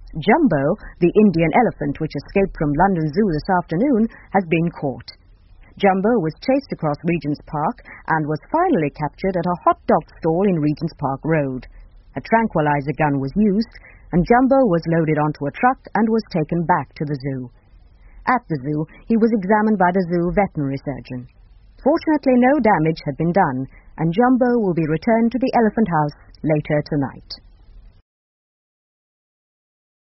Jumbo, the Indian elephant which escaped from London Zoo this afternoon, has been caught. Jumbo was chased across Regent's Park and was finally captured at a hot dog stall in Regent's Park Road. A tranquilizer gun was used, and Jumbo was loaded onto a truck and was taken back to the zoo. At the zoo, he was examined by the zoo veterinary surgeon. Fortunately, no damage had been done, and Jumbo will be returned to the Elephant House later tonight.